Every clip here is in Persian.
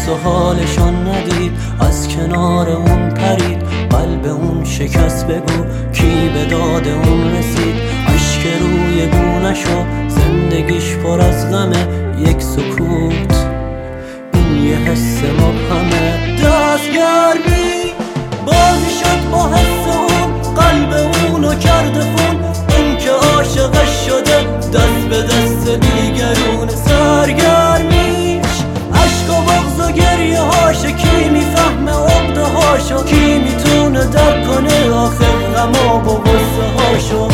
حس و حالشان ندید، از کنار اون پرید، قلب اون شکست، بگو کی به داد اون رسید. اشک روی گونه‌شو، زندگیش پر از غمه، یک سکوت این یه حس مبهمه. دستگرمی بازی شد با حس اون، قلب اونو کرده خون، اون که عاشقش شده دست به دست دیگرون. سرگرمیش عشق و بغض و گریه هاشه، کی میفهمه عقده هاشو، کی میتونه درک کنه آخر غما و غصه هاشو.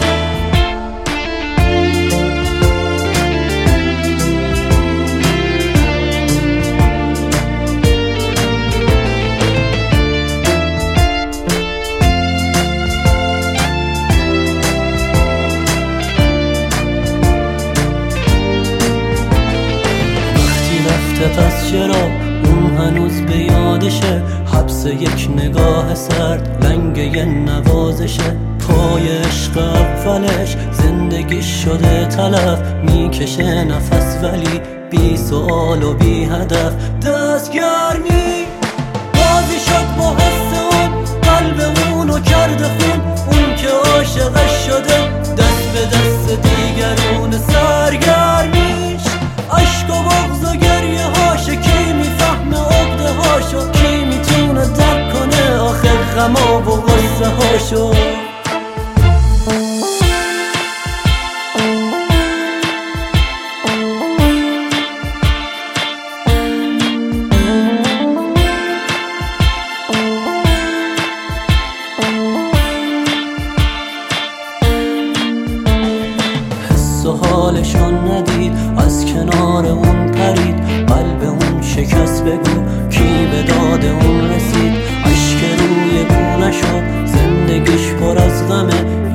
پس چرا اون هنوز به یادشه، حبس یک نگاه سرد، لنگ یه نوازشه. پای عشق اولش زندگیش شده تلف، میکشه نفس ولی بی سؤال و بی هدف. دستگرمی بازی شد با حس اون، قلب اونو کرده خون، اون که عاشقش شده دست به دست دیگرون. سرگرمیش عشق و بغض و گریه هاشه، کی میفهمه عقده هاشو، کی میتونه درک کنه آخر غما و غصه هاشو. حالشان ندید، از کنار اون پرید، قلب اون شکست، بگو کی به داد اون رسید. اشک روی گونه‌شو، زندگیش پر از غمه،